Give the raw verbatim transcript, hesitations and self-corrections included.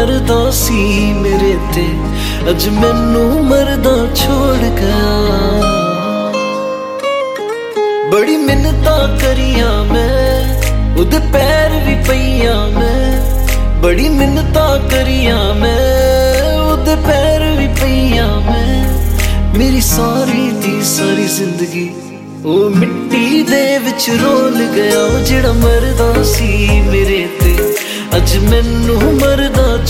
मरदा सी मेरे ते अज मैनू मरदा छोड़ गया। बड़ी मिन्नतां करियां मैं उदे पैर भी पईयां मैं, बड़ी मिन्नतां करियां मैं उदे पैर भी पईयां मैं। मेरी सारी दी सारी जिंदगी ओ मिट्टी दे विच रोल गया, जेड़ा मरदा सी मेरे ते अज मैनू मरदा